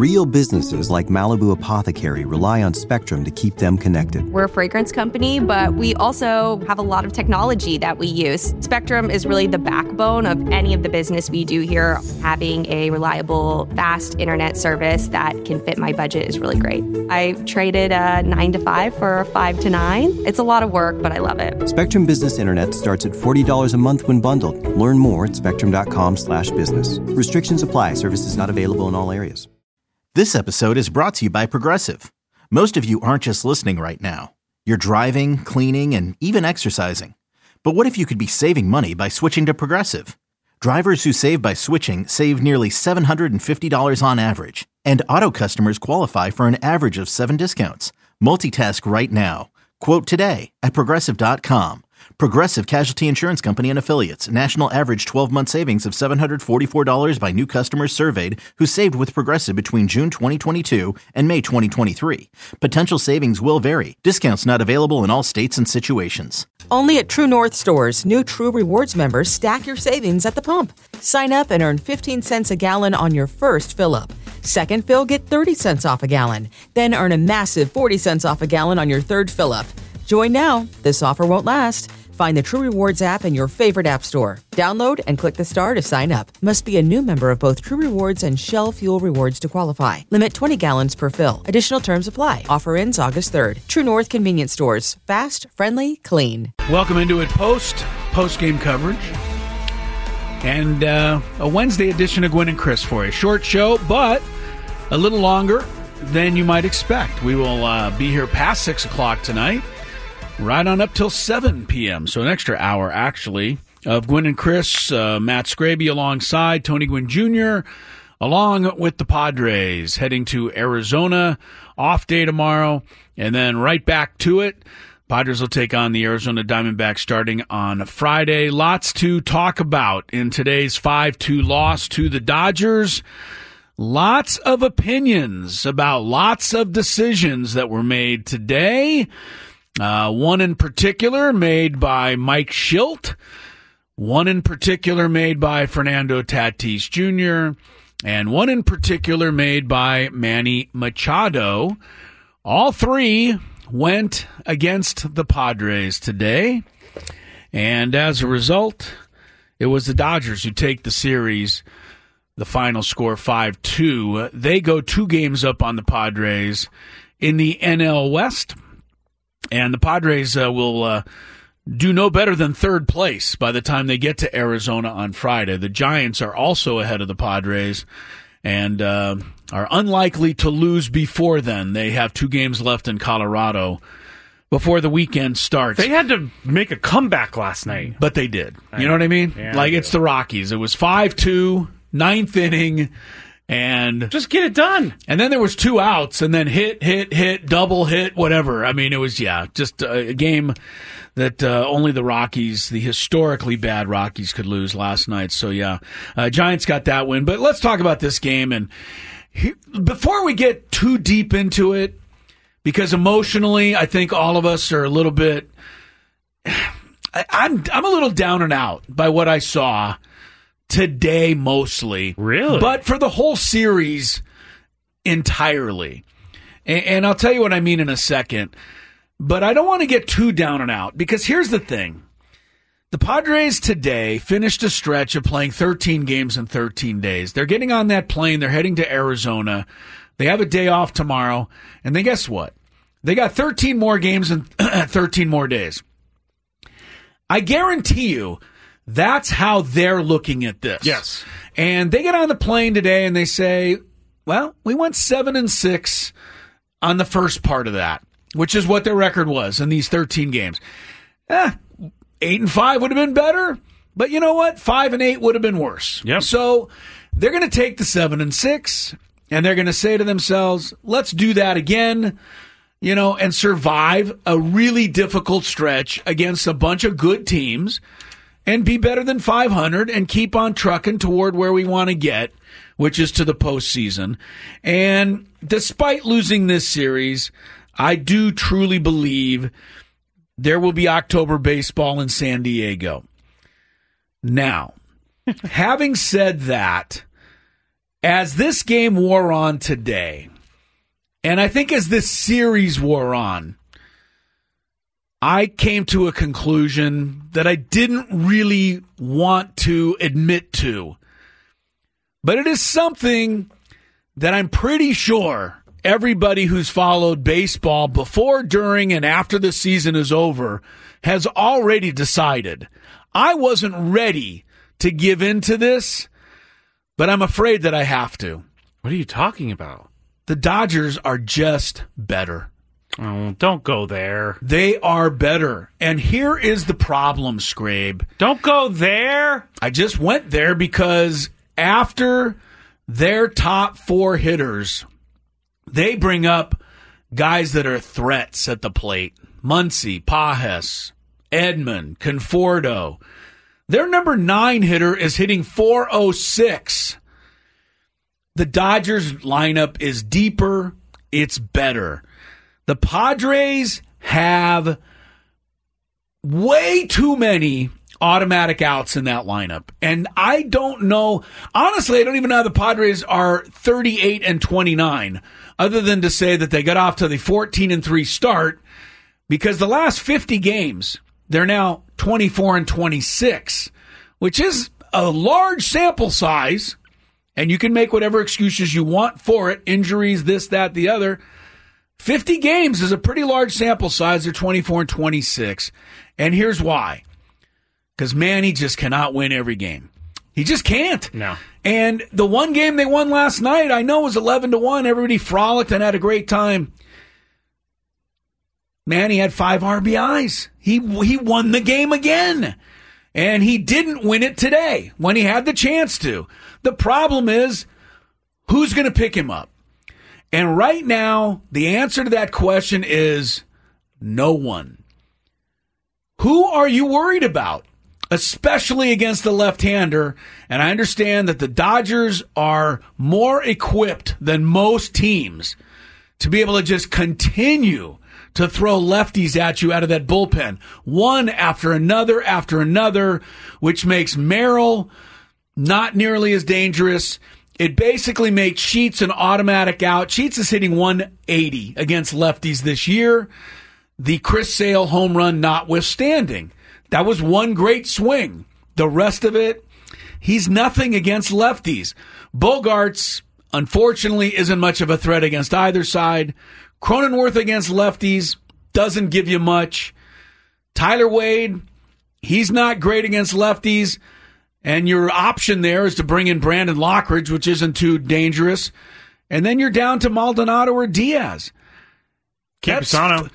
Real businesses like Malibu Apothecary rely on Spectrum to keep them connected. We're a fragrance company, but we also have a lot of technology that we use. Spectrum is really the backbone of any of the business we do here. Having a reliable, fast internet service that can fit my budget is really great. I traded a 9 to 5 for a 5 to 9. It's a lot of work, but I love it. Spectrum Business Internet starts at $40 a month when bundled. Learn more at spectrum.com/business. Restrictions apply. Services not available in all areas. This episode is brought to you by Progressive. Most of you aren't just listening right now. You're driving, cleaning, and even exercising. But what if you could be saving money by switching to Progressive? Drivers who save by switching save nearly $750 on average. And auto customers qualify for an average of 7 discounts. Multitask right now. Quote today at Progressive.com. Progressive Casualty Insurance Company and Affiliates. National average 12-month savings of $744 by new customers surveyed who saved with Progressive between June 2022 and May 2023. Potential savings will vary. Discounts not available in all states and situations. Only at True North stores, new True Rewards members stack your savings at the pump. Sign up and earn 15 cents a gallon on your first fill-up. Second fill, get 30 cents off a gallon. Then earn a massive 40 cents off a gallon on your third fill-up. Join now. This offer won't last. Find the True Rewards app in your favorite app store. Download and click the star to sign up. Must be a new member of both True Rewards and Shell Fuel Rewards to qualify. Limit 20 gallons per fill. Additional terms apply. Offer ends August 3rd. True North Convenience Stores. Fast, friendly, clean. Welcome into it post-game coverage. And a Wednesday edition of Gwynn and Chris for you. Short show, but a little longer than you might expect. We will be here past 6 o'clock tonight. Right on up till 7 p.m., so an extra hour, actually, of Gwynn and Chris, Matt Scraby alongside Tony Gwynn Jr., along with the Padres, heading to Arizona, off day tomorrow, and then right back to it. Padres will take on the Arizona Diamondbacks starting on Friday. Lots to talk about in today's 5-2 loss to the Dodgers. Lots of opinions about lots of decisions that were made today. One in particular made by Mike Shildt, one in particular made by Fernando Tatis Jr., and one in particular made by Manny Machado. All three went against the Padres today, and as a result, it was the Dodgers who take the series, the final score 5-2. They go 2 games up on the Padres in the NL West. And the Padres will do no better than third place by the time they get to Arizona on Friday. The Giants are also ahead of the Padres and are unlikely to lose before then. They have 2 games left in Colorado before the weekend starts. They had to make a comeback last night. But they did. You know what I mean? Yeah, it's the Rockies. It was 5-2, 9th inning. And just get it done. And then there was 2 outs, and then hit, double hit, whatever. I mean, it was, just a game that only the Rockies, the historically bad Rockies, could lose last night. So, Giants got that win. But let's talk about this game. And before we get too deep into it, because emotionally, I think all of us are a little bit... I'm a little down and out by what I saw today, mostly. Really? But for the whole series entirely. And I'll tell you what I mean in a second. But I don't want to get too down and out, because here's the thing. The Padres today finished a stretch of playing 13 games in 13 days. They're getting on that plane. They're heading to Arizona. They have a day off tomorrow. And then guess what? They got 13 more games in 13 more days. I guarantee you, that's how they're looking at this. Yes. And they get on the plane today and they say, well, we went 7-6 on the first part of that, which is what their record was in these 13 games. 8-5 would have been better, but you know what? 5-8 would have been worse. Yep. So they're going to take the 7-6 and they're going to say to themselves, let's do that again, and survive a really difficult stretch against a bunch of good teams and be better than 500 and keep on trucking toward where we want to get, which is to the postseason. And despite losing this series, I do truly believe there will be October baseball in San Diego. Now, having said that, as this game wore on today, and I think as this series wore on, I came to a conclusion that I didn't really want to admit to. But it is something that I'm pretty sure everybody who's followed baseball before, during, and after the season is over has already decided. I wasn't ready to give in to this, but I'm afraid that I have to. What are you talking about? The Dodgers are just better. Oh, don't go there. They are better. And here is the problem, Scrabe. Don't go there. I just went there because after their top 4 hitters, they bring up guys that are threats at the plate. Muncy, Pages, Edman, Conforto. Their number 9 hitter is hitting .406. The Dodgers lineup is deeper. It's better. The Padres have way too many automatic outs in that lineup. And I don't know, honestly, I don't even know how the Padres are 38-29, other than to say that they got off to the 14-3 start, because the last 50 games, they're now 24-26, which is a large sample size, and you can make whatever excuses you want for it, injuries, this, that, the other. 50 games is a pretty large sample size. They're 24-26. And here's why. Because Manny just cannot win every game. He just can't. No. And the one game they won last night, I know, was 11-1. Everybody frolicked and had a great time. Manny had 5 RBIs. He won the game again. And he didn't win it today when he had the chance to. The problem is, who's going to pick him up? And right now, the answer to that question is no one. Who are you worried about? Especially against the left-hander. And I understand that the Dodgers are more equipped than most teams to be able to just continue to throw lefties at you out of that bullpen, one after another, which makes Merrill not nearly as dangerous. It basically makes Sheets an automatic out. Sheets is hitting 180 against lefties this year. The Chris Sale home run notwithstanding. That was one great swing. The rest of it, he's nothing against lefties. Bogaerts, unfortunately, isn't much of a threat against either side. Cronenworth against lefties doesn't give you much. Tyler Wade, he's not great against lefties. And your option there is to bring in Brandon Lockridge, which isn't too dangerous. And then you're down to Maldonado or Diaz. Campusano.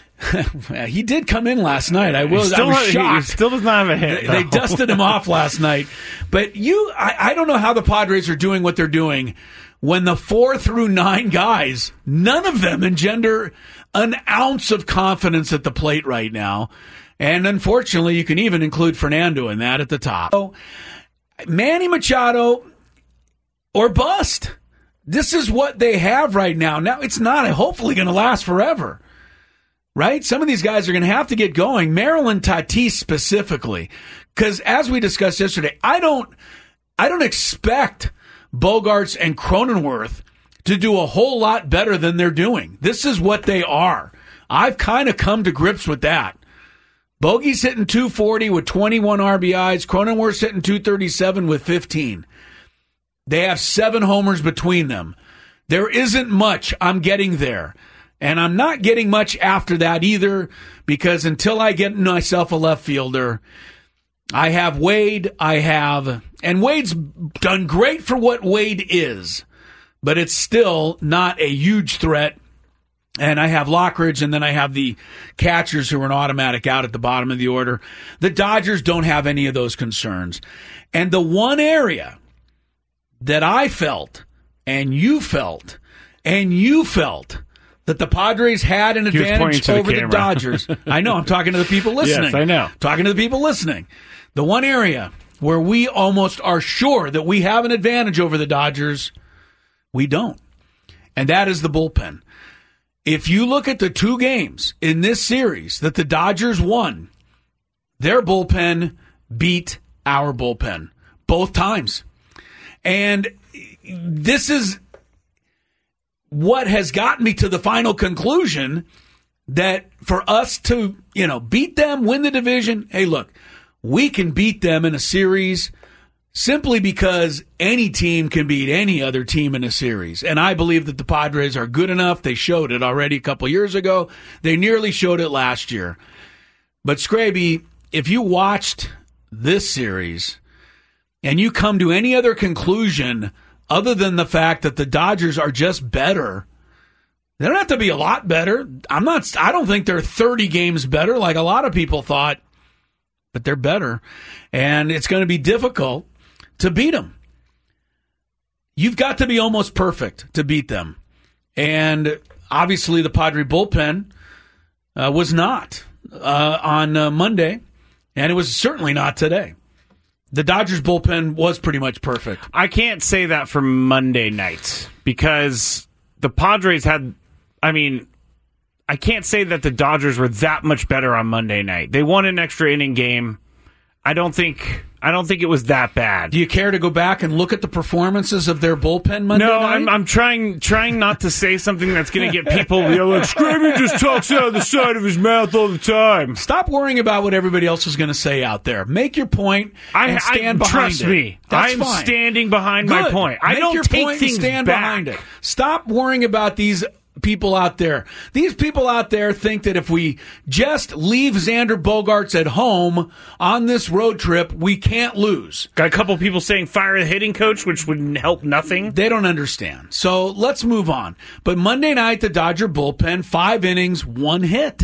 He did come in last night. I was shocked. He still does not have a hit. They dusted him off last night. But I don't know how the Padres are doing what they're doing when the 4 through 9 guys, none of them engender an ounce of confidence at the plate right now. And unfortunately, you can even include Fernando in that at the top. So, Manny Machado or bust. This is what they have right now. Now, it's not hopefully going to last forever, right? Some of these guys are going to have to get going. Maryland Tatis specifically, because as we discussed yesterday, I don't expect Bogaerts and Cronenworth to do a whole lot better than they're doing. This is what they are. I've kind of come to grips with that. Bogey's hitting 240 with 21 RBIs. Cronenworth's hitting 237 with 15. They have 7 homers between them. There isn't much. I'm getting there. And I'm not getting much after that either, because until I get myself a left fielder, I have Wade. And Wade's done great for what Wade is, but it's still not a huge threat. And I have Lockridge, and then I have the catchers who are an automatic out at the bottom of the order. The Dodgers don't have any of those concerns. And the one area that I felt, and you felt, that the Padres had an advantage over the Dodgers. I know, I'm talking to the people listening. Yes, I know. Talking to the people listening. The one area where we almost are sure that we have an advantage over the Dodgers, we don't. And that is the bullpen. If you look at the 2 games in this series that the Dodgers won, their bullpen beat our bullpen both times. And this is what has gotten me to the final conclusion that for us to, beat them, win the division, hey, look, we can beat them in a series simply because any team can beat any other team in a series. And I believe that the Padres are good enough. They showed it already a couple years ago. They nearly showed it last year. But Scraby, if you watched this series and you come to any other conclusion other than the fact that the Dodgers are just better, they don't have to be a lot better. I don't think they're 30 games better like a lot of people thought, but they're better. And it's going to be difficult to beat them. You've got to be almost perfect to beat them. And obviously the Padre bullpen was not on Monday, and it was certainly not today. The Dodgers bullpen was pretty much perfect. I can't say that for Monday night because the Padres had, I can't say that the Dodgers were that much better on Monday night. They won an extra inning game. I don't think it was that bad. Do you care to go back and look at the performances of their bullpen Monday night? No, I'm trying not to say something that's going to get people like, Scraby just talks out of the side of his mouth all the time. Stop worrying about what everybody else is going to say out there. Make your point and stand behind trust it. Me. That's I'm fine. standing behind my point. I Make don't your take point things and stand back. behind it. Stop worrying about these people out there. These people out there think that if we just leave Xander Bogaerts at home on this road trip, we can't lose. Got a couple people saying fire the hitting coach, which would help nothing. They don't understand. So let's move on. But Monday night, the Dodger bullpen, 5 innings, 1 hit.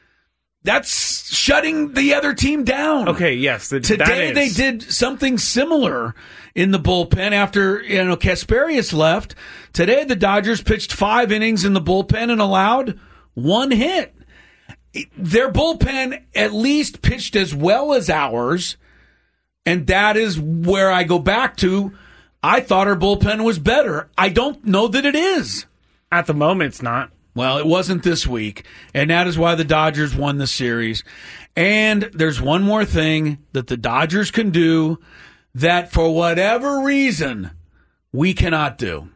That's shutting the other team down. Okay, yes. Today they did something similar in the bullpen after Kasperius left. Today the Dodgers pitched 5 innings in the bullpen and allowed 1 hit. Their bullpen at least pitched as well as ours, and that is where I go back to. I thought our bullpen was better. I don't know that it is. At the moment, it's not. Well, it wasn't this week, and that is why the Dodgers won the series. And there's one more thing that the Dodgers can do that for whatever reason we cannot do.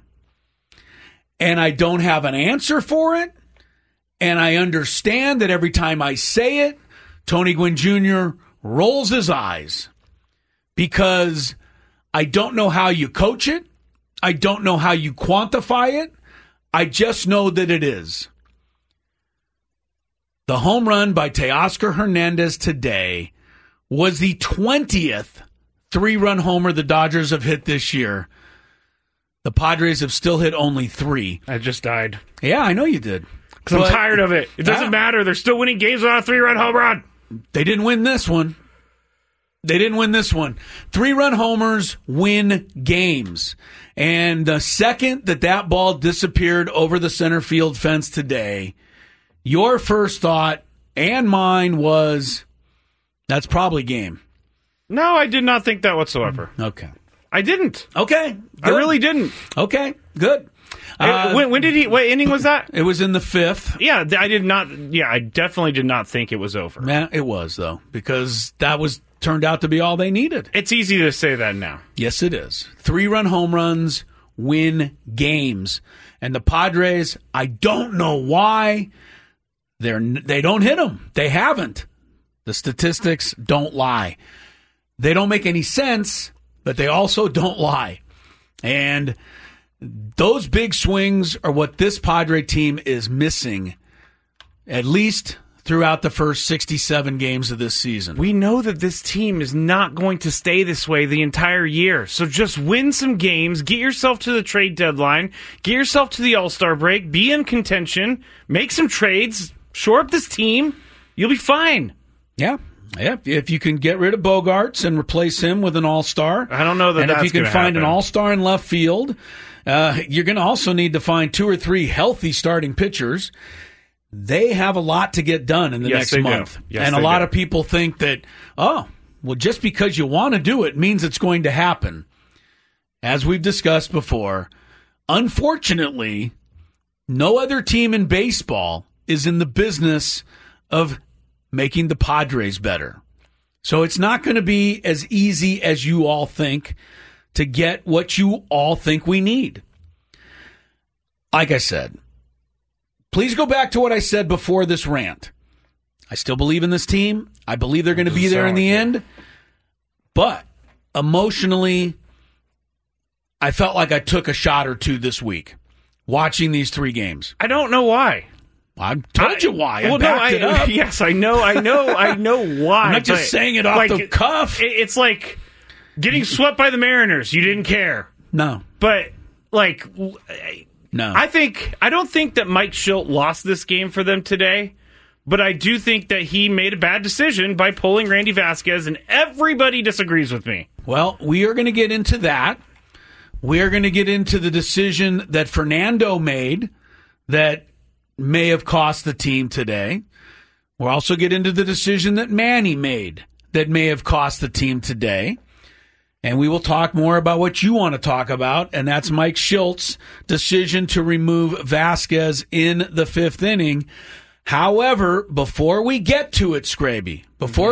And I don't have an answer for it, and I understand that every time I say it, Tony Gwynn Jr. rolls his eyes because I don't know how you coach it. I don't know how you quantify it. I just know that it is. The home run by Teoscar Hernandez today was the 20th 3-run homer the Dodgers have hit this year. The Padres have still hit only 3. I just died. Yeah, I know you did. Because I'm tired of it. It doesn't matter. They're still winning games without a 3-run home run. They didn't win this one. 3-run homers win games. And the second that ball disappeared over the center field fence today, your first thought and mine was, that's probably game. No, I did not think that whatsoever. Okay. I didn't. Okay. Good. I really didn't. Okay, good. When did he? What inning was that? It was in the 5th. Yeah, I did not. Yeah, I definitely did not think it was over. Yeah, it was though, because that turned out to be all they needed. It's easy to say that now. Yes, it is. 3-run home runs win games, and the Padres, I don't know why they don't hit them. They haven't. The statistics don't lie. They don't make any sense, but they also don't lie. And those big swings are what this Padre team is missing, at least throughout the first 67 games of this season. We know that this team is not going to stay this way the entire year. So just win some games, get yourself to the trade deadline, get yourself to the All-Star break, be in contention, make some trades, shore up this team. You'll be fine. Yeah. Yeah, if you can get rid of Bogaerts and replace him with an all-star. I don't know that that's And if you can find happen. an all-star in left field, you're going to also need to find 2 or 3 healthy starting pitchers. They have a lot to get done in the next month. And a lot of people think that, just because you want to do it means it's going to happen. As we've discussed before, unfortunately, no other team in baseball is in the business of making the Padres better. So it's not going to be as easy as you all think to get what you all think we need. Like I said, please go back to what I said before this rant. I still believe in this team. I believe they're going to be there in the end. But emotionally, I felt like I took a shot or two this week watching these 3 games. I don't know why. I told you why. I backed it up. Yes, I know why. I'm not just saying it off the cuff. It's like getting swept by the Mariners. You didn't care. No. But, no. I don't think that Mike Shildt lost this game for them today, but I do think that he made a bad decision by pulling Randy Vasquez, and everybody disagrees with me. Well, we are going to get into that. We are going to get into the decision that Fernando made that may have cost the team today. We'll also get into the decision that Manny made that may have cost the team today. And we will talk more about what you want to talk about, and that's Mike Shildt's decision to remove Vasquez in the 5th inning. However, before we get to it, Scraby,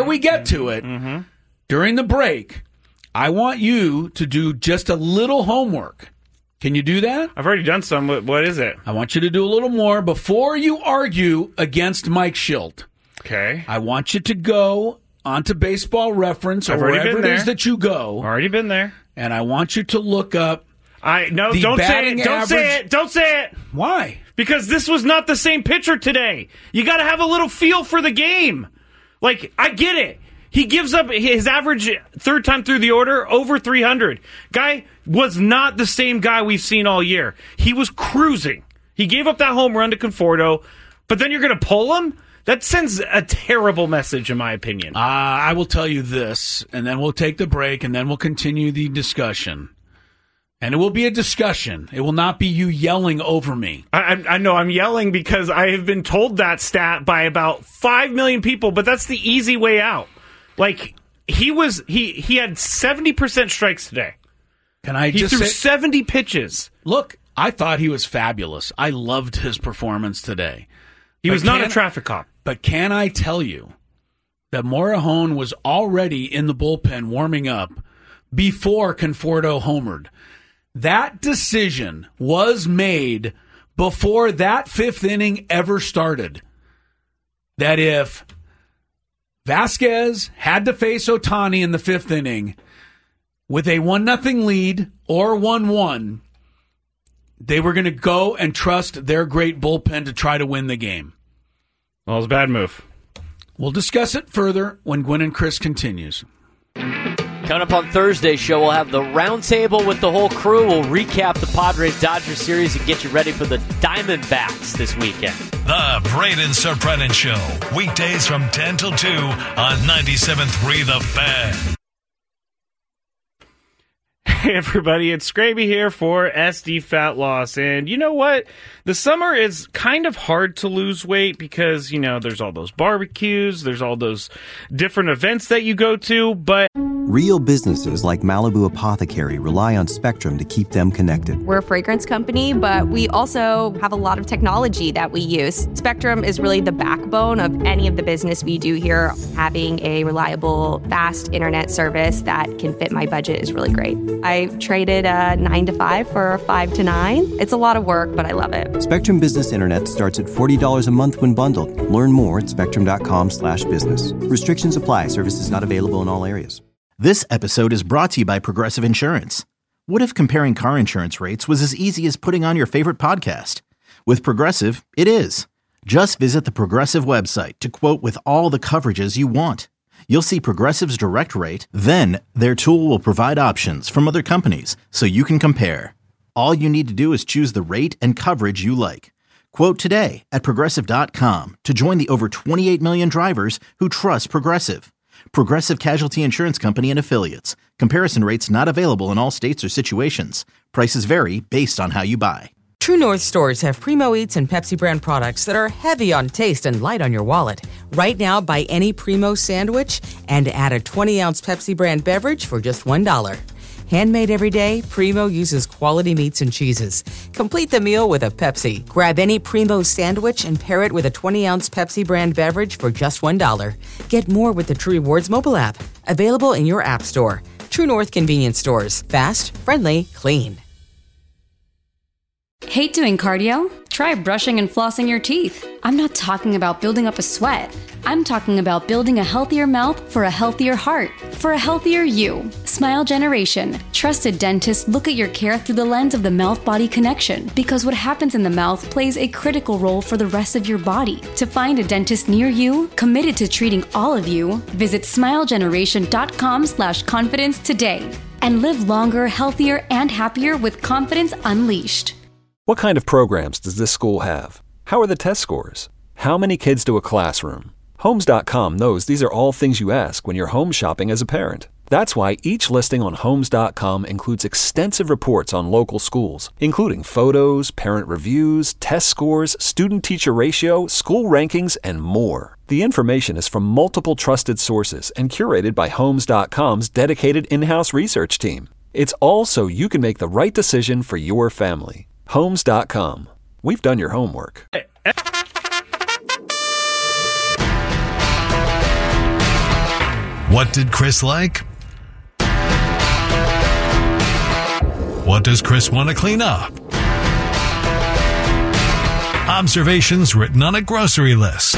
during the break, I want you to do just a little homework. Can you do that? I've already done some. What is it? I want you to do a little more before you argue against Mike Shildt. Okay. I want you to go onto Baseball Reference or wherever it is that you go. Already been there. And I want you to look up don't say it. Don't say it. Why? Because this was not the same pitcher today. You got to have a little feel for the game. I get it. He gives up his average 3rd time through the order over 300. Guy was not the same guy we've seen all year. He was cruising. He gave up that home run to Conforto, but then you're going to pull him? That sends a terrible message, in my opinion. I will tell you this, and then we'll take the break, and then we'll continue the discussion. And it will be a discussion. It will not be you yelling over me. I know I'm yelling because I have been told that stat by about 5 million people, but that's the easy way out. He had 70% strikes today. He threw 70 pitches. Look, I thought he was fabulous. I loved his performance today. He was not a traffic cop. But can I tell you that Morejon was already in the bullpen warming up before Conforto homered? That decision was made before that 5th inning ever started. That if Vasquez had to face Ohtani in the 5th inning with a 1-0 lead or 1-1, they were going to go and trust their great bullpen to try to win the game. Well, it's a bad move. We'll discuss it further when Gwynn and Chris continues. Coming up on Thursday's show, we'll have the roundtable with the whole crew. We'll recap the Padres-Dodgers series and get you ready for the Diamondbacks this weekend. The Braden Surprenant Show, weekdays from 10 till 2 on 97.3 The Fan. Hey everybody, it's Scraby here for SD Fat Loss. And you know what? The summer is kind of hard to lose weight because, there's all those barbecues, there's all those different events that you go to, but Real businesses like Malibu Apothecary rely on Spectrum to keep them connected. We're a fragrance company, but we also have a lot of technology that we use. Spectrum is really the backbone of any of the business we do here. Having a reliable, fast internet service that can fit my budget is really great. I traded a 9 to 5 for a 5 to 9. It's a lot of work, but I love it. Spectrum Business Internet starts at $40 a month when bundled. Learn more at spectrum.com/business. Restrictions apply. Services not available in all areas. This episode is brought to you by Progressive Insurance. What if comparing car insurance rates was as easy as putting on your favorite podcast? With Progressive, it is. Just visit the Progressive website to quote with all the coverages you want. You'll see Progressive's direct rate, then their tool will provide options from other companies so you can compare. All you need to do is choose the rate and coverage you like. Quote today at Progressive.com to join the over 28 million drivers who trust Progressive. Progressive Casualty Insurance Company and Affiliates. Comparison rates not available in all states or situations. Prices vary based on how you buy. True North stores have Primo Eats and Pepsi brand products that are heavy on taste and light on your wallet. Right now, buy any Primo sandwich and add a 20-ounce Pepsi brand beverage for just $1. Handmade every day, Primo uses quality meats and cheeses. Complete the meal with a Pepsi. Grab any Primo sandwich and pair it with a 20-ounce Pepsi brand beverage for just $1. Get more with the True Rewards mobile app. Available in your app store. True North Convenience Stores. Fast, friendly, clean. Hate doing cardio? Try brushing and flossing your teeth. I'm not talking about building up a sweat. I'm talking about building a healthier mouth for a healthier heart, for a healthier you. Smile Generation. Trusted dentists look at your care through the lens of the mouth-body connection, because what happens in the mouth plays a critical role for the rest of your body. To find a dentist near you, committed to treating all of you, visit smilegeneration.com/confidence today and live longer, healthier, and happier with confidence unleashed. What kind of programs does this school have? How are the test scores? How many kids do a classroom? Homes.com knows these are all things you ask when you're home shopping as a parent. That's why each listing on Homes.com includes extensive reports on local schools, including photos, parent reviews, test scores, student-teacher ratio, school rankings, and more. The information is from multiple trusted sources and curated by Homes.com's dedicated in-house research team. It's all so you can make the right decision for your family. Homes.com. We've done your homework. What did Chris like? What does Chris want to clean up? Observations written on a grocery list.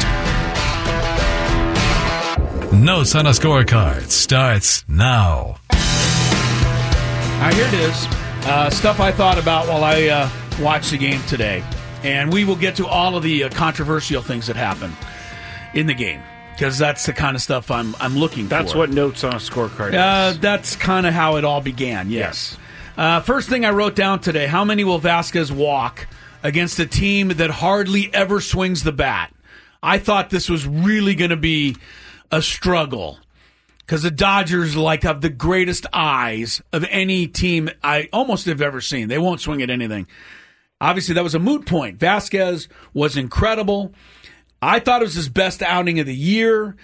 Notes on a scorecard starts now. Here it is. Stuff I thought about while I watched the game today. And we will get to all of the controversial things that happen in the game, because that's the kind of stuff I'm looking for. That's what notes on a scorecard is. That's kind of how it all began, yes. First thing I wrote down today, how many will Vasquez walk against a team that hardly ever swings the bat? I thought this was really going to be a struggle, because the Dodgers have the greatest eyes of any team I almost have ever seen. They won't swing at anything. Obviously, that was a moot point. Vasquez was incredible. I thought it was his best outing of the year.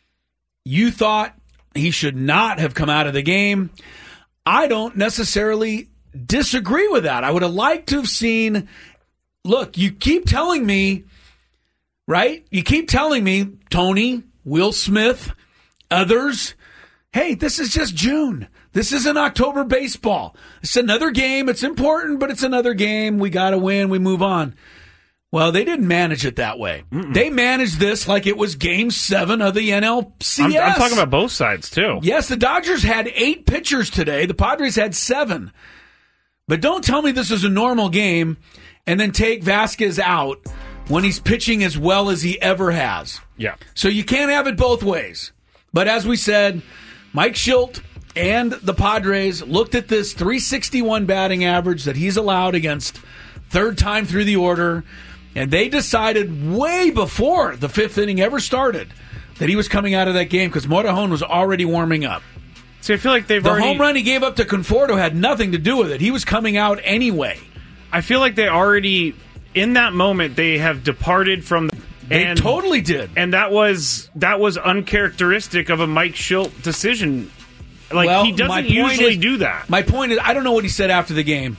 You thought he should not have come out of the game. I don't necessarily disagree with that. I would have liked to have seen, look, you keep telling me, right? You keep telling me, Tony, Will Smith, others, hey, this is just June. This isn't October baseball. It's another game. It's important, but it's another game. We got to win. We move on. Well, they didn't manage it that way. They managed this like it was Game 7 of the NLCS. I'm talking about both sides, too. Yes, the Dodgers had 8 pitchers today. The Padres had 7. But don't tell me this is a normal game and then take Vasquez out when he's pitching as well as he ever has. Yeah. So you can't have it both ways. But as we said, Mike Shildt and the Padres looked at this .361 batting average that he's allowed against third time through the order, and they decided way before the 5th inning ever started that he was coming out of that game because Morejon was already warming up. See, I feel like the home run he gave up to Conforto had nothing to do with it. He was coming out anyway. I feel like they already, in that moment, they have departed from... They totally did. And that was uncharacteristic of a Mike Shildt decision. He doesn't usually do that. My point is, I don't know what he said after the game.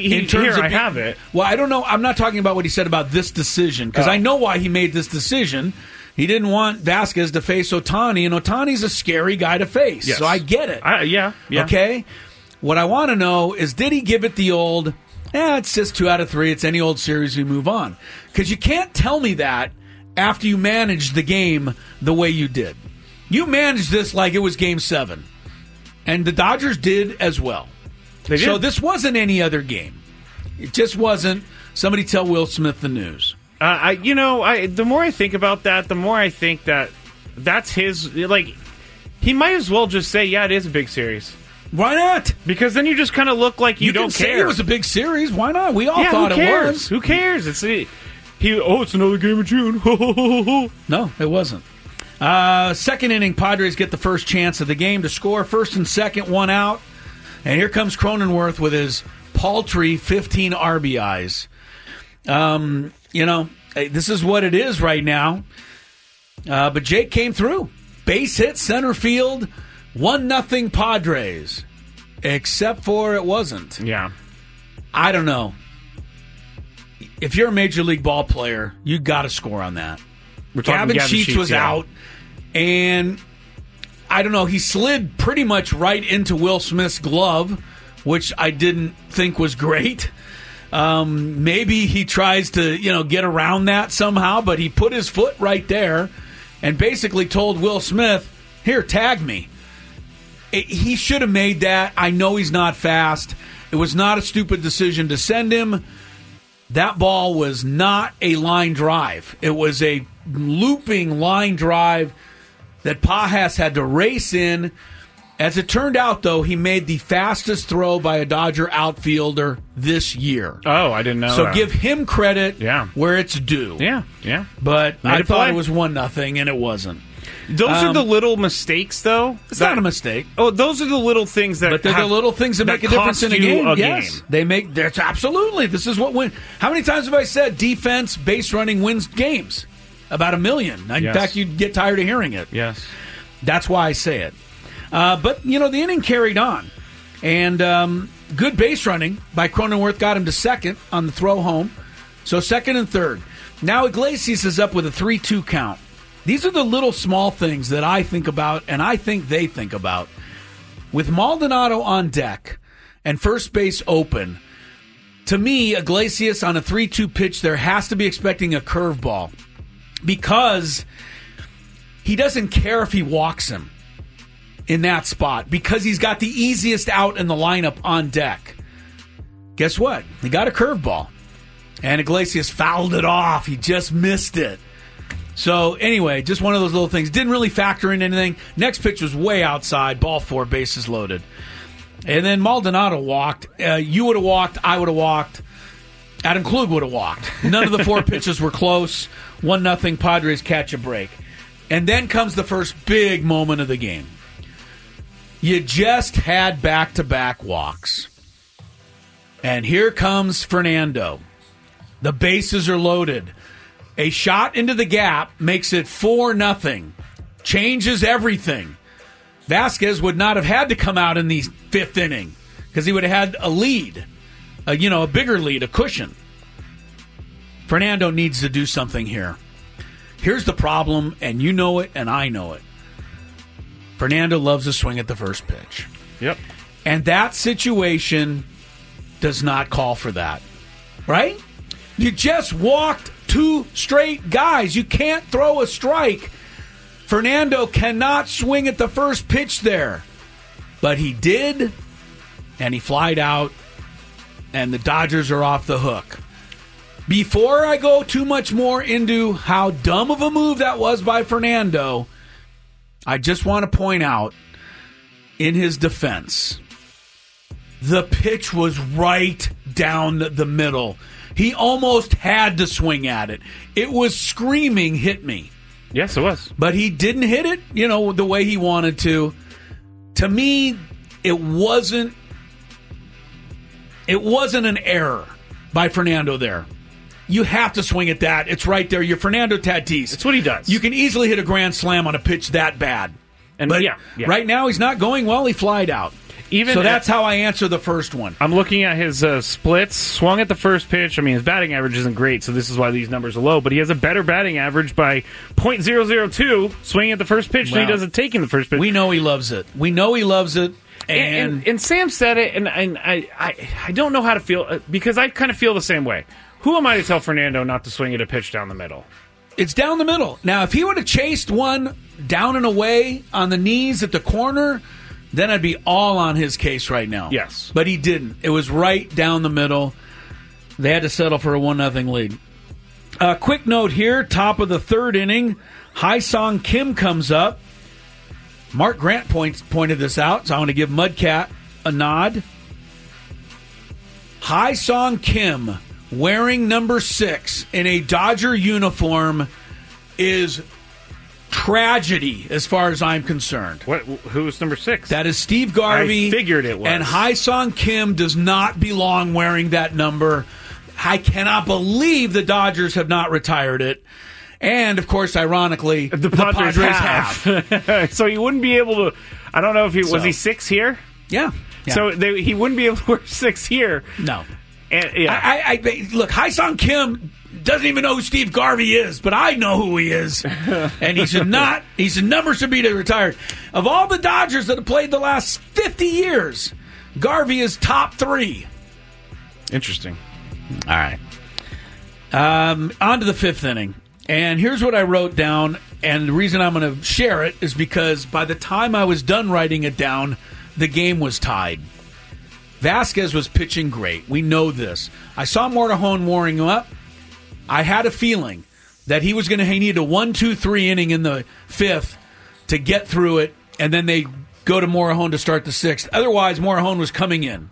I have it. Well, I don't know. I'm not talking about what he said about this decision, because I know why he made this decision. He didn't want Vasquez to face Ohtani, and Ohtani's a scary guy to face. Yes. So I get it. Yeah. Okay? What I want to know is, did he give it the old, it's just 2 out of 3, it's any old series, we move on? Because you can't tell me that after you managed the game the way you did. You managed this like it was Game 7. And the Dodgers did as well. They did. So this wasn't any other game. It just wasn't. Somebody tell Will Smith the news. The more I think about that, the more I think that that's his. He might as well just say, "Yeah, it is a big series." Why not? Because then you just kind of look like you don't care. Say it was a big series. Why not? We all thought it was. Who cares? It's another game of June. No, it wasn't. Second inning, Padres get the first chance of the game to score. First and second, 1 out. And here comes Cronenworth with his paltry 15 RBIs. This is what it is right now. But Jake came through. Base hit, center field, 1-0 Padres. Except for it wasn't. Yeah. I don't know. If you're a Major League ball player, you got to score on that. Gavin Sheets was out, and I don't know, he slid pretty much right into Will Smith's glove, which I didn't think was great. Maybe he tries to, get around that somehow, but he put his foot right there and basically told Will Smith, here, tag me. He should have made that. I know he's not fast. It was not a stupid decision to send him. That ball was not a line drive. It was a looping line drive that Pajas had to race in. As it turned out, though, he made the fastest throw by a Dodger outfielder this year. Oh, I didn't know So that. give him credit where it's due. Yeah. But Made I a thought play. it was 1-0, and it wasn't. Those are the little mistakes, though. It's not a mistake. Oh, those are the little things that. But they're the little things that make a difference in a game. Yes, they make. That's absolutely. This is what win. How many times have I said defense, base running wins games? About 1 million. In fact, you'd get tired of hearing it. Yes, that's why I say it. But the inning carried on, and good base running by Cronenworth got him to second on the throw home. So second and third. Now Iglesias is up with a 3-2 count. These are the little small things that I think about, and I think they think about. With Maldonado on deck and first base open, to me, Iglesias on a 3-2 pitch, there has to be expecting a curveball because he doesn't care if he walks him in that spot because he's got the easiest out in the lineup on deck. Guess what? He got a curveball, and Iglesias fouled it off. He just missed it. So, anyway, just one of those little things. Didn't really factor in anything. Next pitch was way outside. Ball 4, bases loaded. And then Maldonado walked. You would have walked. I would have walked. Adam Klug would have walked. None of the 4 pitches were close. 1-0, Padres catch a break. And then comes the first big moment of the game. You just had back-to-back walks. And here comes Fernando. The bases are loaded. A shot into the gap makes it 4-0. Changes everything. Vasquez would not have had to come out in the 5th inning because he would have had a lead, a bigger lead, a cushion. Fernando needs to do something here. Here's the problem, and you know it, and I know it. Fernando loves to swing at the first pitch. Yep. And that situation does not call for that, right? You just walked 2 straight guys. You can't throw a strike. Fernando cannot swing at the first pitch there. But he did, and he flied out, and the Dodgers are off the hook. Before I go too much more into how dumb of a move that was by Fernando, I just want to point out, in his defense, the pitch was right down the middle. He almost had to swing at it. It was screaming, hit me. Yes, it was. But he didn't hit it, the way he wanted to. To me, it wasn't an error by Fernando there. You have to swing at that. It's right there. You're Fernando Tatis. That's what he does. You can easily hit a grand slam on a pitch that bad. But right now he's not going well. He flied out. So that's how I answer the first one. I'm looking at his splits. Swung at the first pitch. I mean, his batting average isn't great, so this is why these numbers are low. But he has a better batting average by .002 swinging at the first pitch than he does at taking the first pitch. We know he loves it. And Sam said it, and I don't know how to feel, because I kind of feel the same way. Who am I to tell Fernando not to swing at a pitch down the middle? It's down the middle. Now, if he would have chased one down and away on the knees at the corner, then I'd be all on his case right now. Yes. But he didn't. It was right down the middle. They had to settle for a 1-0 lead. Quick note here, top of the 3rd inning, Hae-Sung Kim comes up. Mark Grant pointed this out, so I want to give Mudcat a nod. Hae-Sung Kim, wearing number 6 in a Dodger uniform, is tragedy as far as I'm concerned. Who's number 6? That is Steve Garvey. I figured it was. And Hae-Sung Kim does not belong wearing that number. I cannot believe the Dodgers have not retired it. And, of course, ironically, the Padres have. So he wouldn't be able to... I don't know if was he 6 here? Yeah. So he wouldn't be able to wear 6 here. No. And, look, Hae-Sung Kim doesn't even know who Steve Garvey is, but I know who he is. And he should not. His number should be to retired. Of all the Dodgers that have played the last 50 years, Garvey is top 3. Interesting. All right. On to the 5th inning. And here's what I wrote down. And the reason I'm going to share it is because by the time I was done writing it down, the game was tied. Vasquez was pitching great. We know this. I saw Morejon warming up. I had a feeling that he was going to need a 1-2-3 inning in the 5th to get through it, and then they go to Morejon to start the 6th. Otherwise, Morejon was coming in.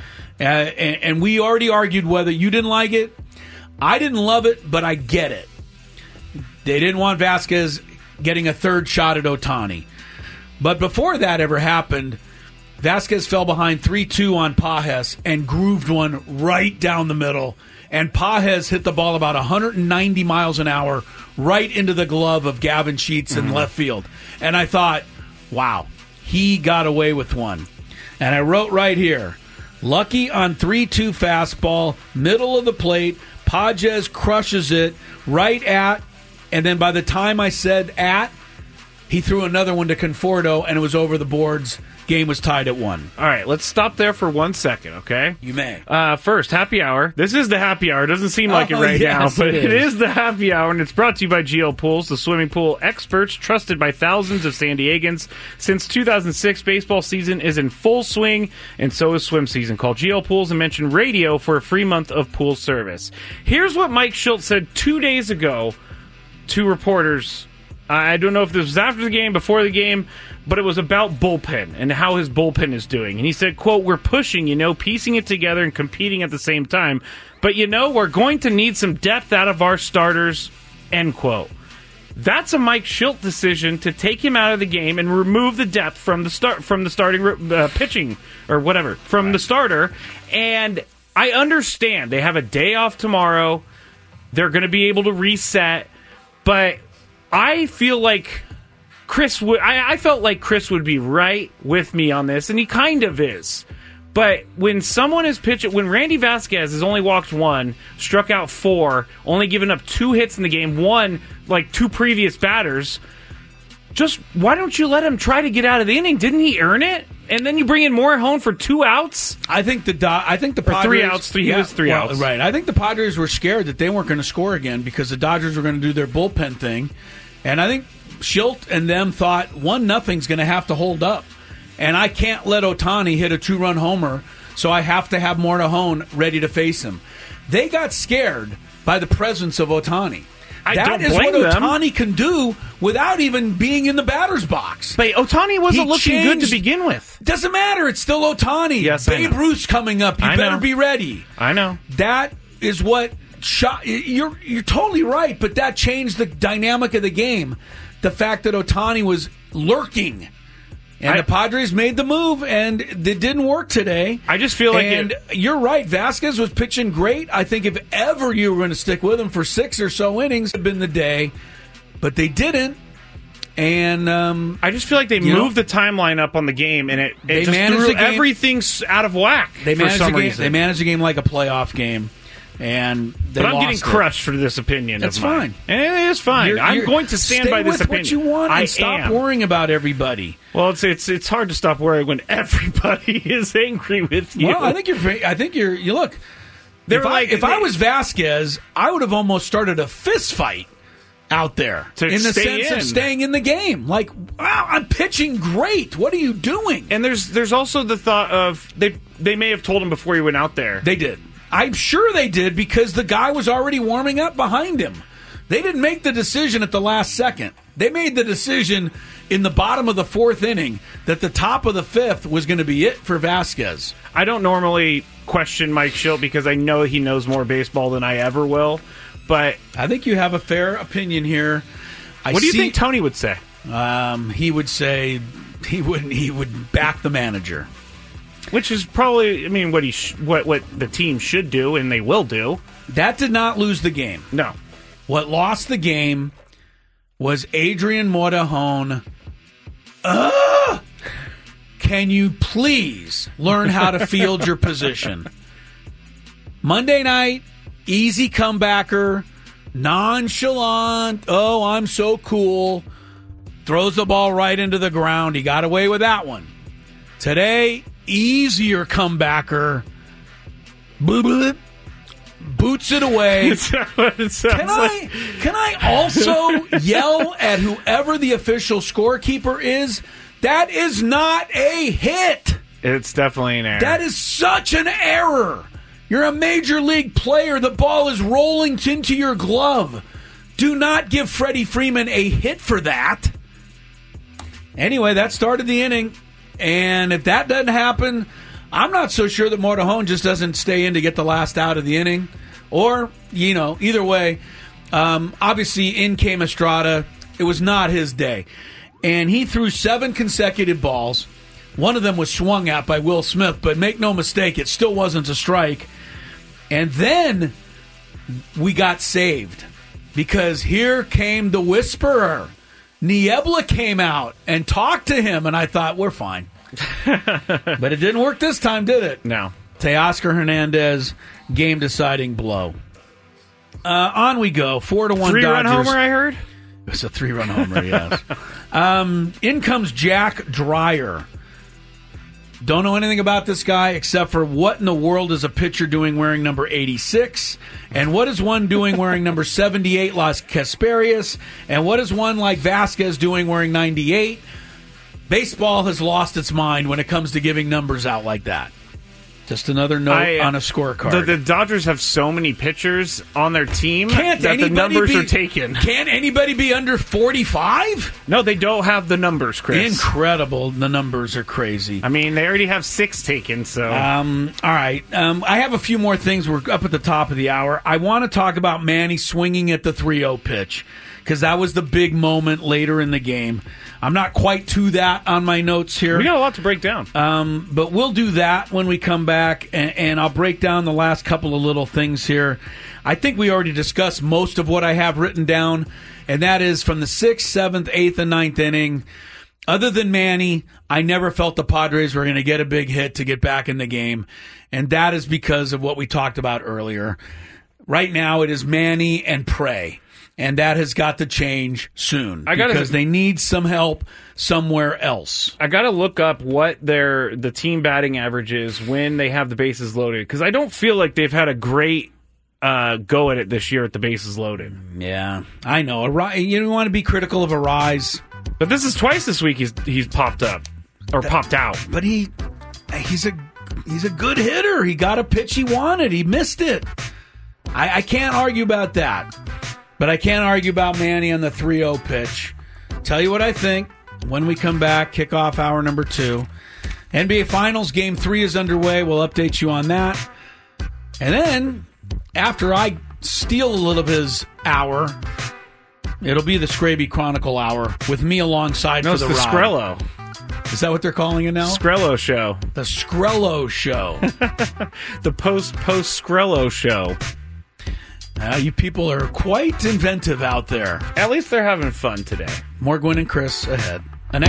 And we already argued whether you didn't like it. I didn't love it, but I get it. They didn't want Vasquez getting a 3rd shot at Ohtani. But before that ever happened, Vasquez fell behind 3-2 on Pages and grooved one right down the middle. And Pages hit the ball about 190 miles an hour right into the glove of Gavin Sheets in left field. And I thought, wow, he got away with one. And I wrote right here, lucky on 3-2 fastball, middle of the plate. Pages crushes it right at, and then by the time I said at, he threw another one to Conforto, and it was over the boards. Game was tied at 1. All right, let's stop there for 1 second, okay? You may. First, happy hour. This is the happy hour. It doesn't seem like it right now, but it is the happy hour, and it's brought to you by GL Pools, the swimming pool experts trusted by thousands of San Diegans. Since 2006, baseball season is in full swing, and so is swim season. Call GL Pools and mention radio for a free month of pool service. Here's what Mike Shildt said 2 days ago to reporters. I don't know if this was after the game, before the game, but it was about bullpen and how his bullpen is doing. And he said, quote, we're pushing, piecing it together and competing at the same time. But, we're going to need some depth out of our starters, end quote. That's a Mike Shildt decision to take him out of the game and remove the depth from the starting pitching or whatever, from the starter. And I understand they have a day off tomorrow. They're going to be able to reset. But I feel like I felt like Chris would be right with me on this, and he kind of is. But when someone is pitching, when Randy Vasquez has only walked 1, struck out 4, only given up 2 hits in the game, 1 like 2 previous batters, just why don't you let him try to get out of the inning? Didn't he earn it? And then you bring in Morejon for 2 outs. I think the Padres, 3 outs. He was 3 outs. Right. I think the Padres were scared that they weren't going to score again because the Dodgers were going to do their bullpen thing, and I think Shildt and them thought 1-0's going to have to hold up, and I can't let Ohtani hit a 2-run homer, so I have to have Morejon ready to face him. They got scared by the presence of Ohtani. That is what Ohtani can do without even being in the batter's box. But Ohtani wasn't looking good to begin with. Doesn't matter. It's still Ohtani. Yes, Babe Ruth's coming up. You better be ready. I know. That is what you're totally right, but that changed the dynamic of the game. The fact that Ohtani was lurking. And the Padres made the move, and it didn't work today. I just feel like... And you're right, Vasquez was pitching great. I think if ever you were going to stick with him for 6 or so innings, it would have been the day. But they didn't. And I just feel like they moved the timeline up on the game, and it just threw everything out of whack for some reason. They managed the game like a playoff game. But I'm getting crushed for this opinion. That's fine. And it is fine. I'm going to stand by this opinion. Stay with what you want and stop worrying about everybody. Well, it's hard to stop worrying when everybody is angry with you. Well, I think you're. You look. If I was Vasquez, I would have almost started a fist fight out there in the sense of staying in the game. Like, wow, I'm pitching great. What are you doing? And there's also the thought of they may have told him before he went out there. They did. I'm sure they did because the guy was already warming up behind him. They didn't make the decision at the last second. They made the decision in the bottom of the 4th inning that the top of the 5th was going to be it for Vasquez. I don't normally question Mike Shildt because I know he knows more baseball than I ever will, but I think you have a fair opinion here. What do you think Tony would say? He would say he would back the manager. Which is probably, what the team should do, and they will do. That did not lose the game. No. What lost the game was Adrian Morejon. Can you please learn how to field your position? Monday night, easy comebacker, nonchalant, oh, I'm so cool, throws the ball right into the ground. He got away with that one. Today, easier comebacker. Boots it away. Can I also yell at whoever the official scorekeeper is? That is not a hit. It's definitely an error. That is such an error. You're a major league player. The ball is rolling into your glove. Do not give Freddie Freeman a hit for that. Anyway, that started the inning. And if that doesn't happen, I'm not so sure that Morejon just doesn't stay in to get the last out of the inning. Or, either way, obviously in came Estrada. It was not his day. And he threw 7 consecutive balls. One of them was swung at by Will Smith, but make no mistake, it still wasn't a strike. And then we got saved because here came the whisperer. Niebla came out and talked to him, and I thought, we're fine. But it didn't work this time, did it? No. Teoscar Hernandez, game-deciding blow. On we go. 4-1 Dodgers. 3-run homer, I heard? It was a 3-run homer, yes. In comes Jack Dreyer. Don't know anything about this guy except for what in the world is a pitcher doing wearing number 86? And what is one doing wearing number 78, Las Casperias? And what is one like Vasquez doing wearing 98? Baseball has lost its mind when it comes to giving numbers out like that. Just another note on a scorecard. The Dodgers have so many pitchers on their team that the numbers are taken. Can't anybody be under 45? No, they don't have the numbers, Chris. Incredible. The numbers are crazy. I mean, they already have 6 taken, so... all right. I have a few more things. We're up at the top of the hour. I want to talk about Manny swinging at the 3-0 pitch because that was the big moment later in the game. I'm not quite to that on my notes here. We got a lot to break down. But we'll do that when we come back, and I'll break down the last couple of little things here. I think we already discussed most of what I have written down, and that is from the 6th, 7th, 8th, and 9th inning. Other than Manny, I never felt the Padres were going to get a big hit to get back in the game, and that is because of what we talked about earlier. Right now, it is Manny and pray. And that has got to change soon because they need some help somewhere else. I got to look up what the team batting average is when they have the bases loaded because I don't feel like they've had a great go at it this year at the bases loaded. Yeah, I know. You don't want to be critical of Arise. But this is twice this week he's popped up or popped out. But he's a good hitter. He got a pitch he wanted. He missed it. I can't argue about that. But I can't argue about Manny on the 3-0 pitch. Tell you what I think when we come back, kickoff hour number 2. NBA Finals Game 3 is underway. We'll update you on that. And then, after I steal a little of his hour, it'll be the Scraby Chronicle Hour with me alongside for the ride. Skrello. Is that what they're calling it now? Skrello Show. The Skrello Show. The post-Skrello Show. You people are quite inventive out there. At least they're having fun today. More Gwen and Chris ahead.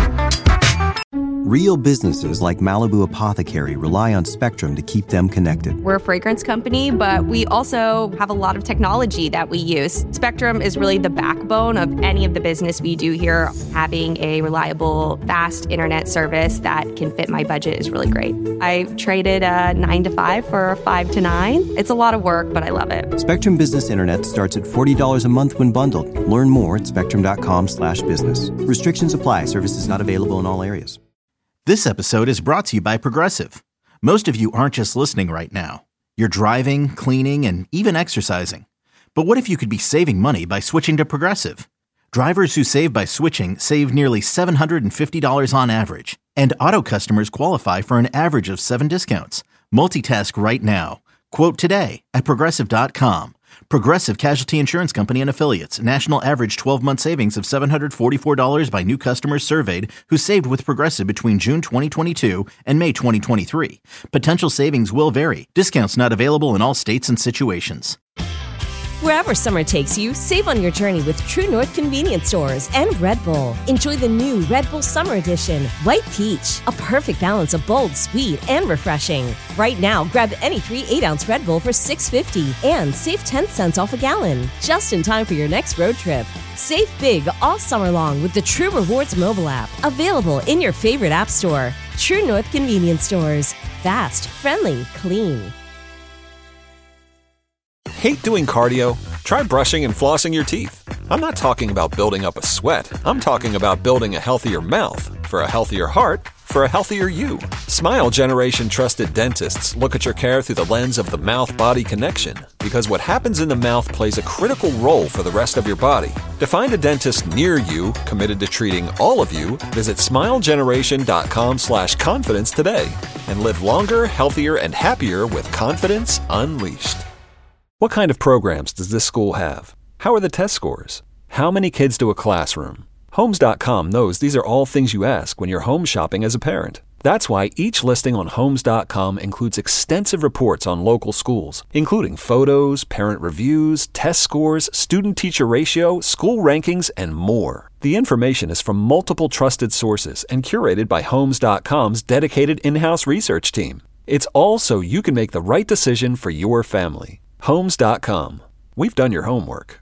Real businesses like Malibu Apothecary rely on Spectrum to keep them connected. We're a fragrance company, but we also have a lot of technology that we use. Spectrum is really the backbone of any of the business we do here. Having a reliable, fast internet service that can fit my budget is really great. I traded a 9 to 5 for a 5 to 9. It's a lot of work, but I love it. Spectrum Business Internet starts at $40 a month when bundled. Learn more at spectrum.com/business. Restrictions apply. Services not available in all areas. This episode is brought to you by Progressive. Most of you aren't just listening right now. You're driving, cleaning, and even exercising. But what if you could be saving money by switching to Progressive? Drivers who save by switching save nearly $750 on average. And auto customers qualify for an average of 7 discounts. Multitask right now. Quote today at Progressive.com. Progressive Casualty Insurance Company and Affiliates. National average 12-month savings of $744 by new customers surveyed who saved with Progressive between June 2022 and May 2023. Potential savings will vary. Discounts not available in all states and situations. Wherever summer takes you, save on your journey with True North Convenience Stores and Red Bull. Enjoy the new Red Bull Summer Edition, White Peach, a perfect balance of bold, sweet, and refreshing. Right now, grab any 3 8-ounce Red Bull for $6.50 and save 10 cents off a gallon, just in time for your next road trip. Save big all summer long with the True Rewards mobile app, available in your favorite app store. True North Convenience Stores. Fast, friendly, clean. Hate doing cardio? Try brushing and flossing your teeth. I'm not talking about building up a sweat. I'm talking about building a healthier mouth for a healthier heart for a healthier you. Smile Generation trusted dentists look at your care through the lens of the mouth-body connection, because what happens in the mouth plays a critical role for the rest of your body. To find a dentist near you committed to treating all of you, visit smilegeneration.com/confidence today and live longer, healthier, and happier with confidence unleashed. What kind of programs does this school have? How are the test scores? How many kids to a classroom? Homes.com knows these are all things you ask when you're home shopping as a parent. That's why each listing on Homes.com includes extensive reports on local schools, including photos, parent reviews, test scores, student-teacher ratio, school rankings, and more. The information is from multiple trusted sources and curated by Homes.com's dedicated in-house research team. It's all so you can make the right decision for your family. Homes.com. We've done your homework.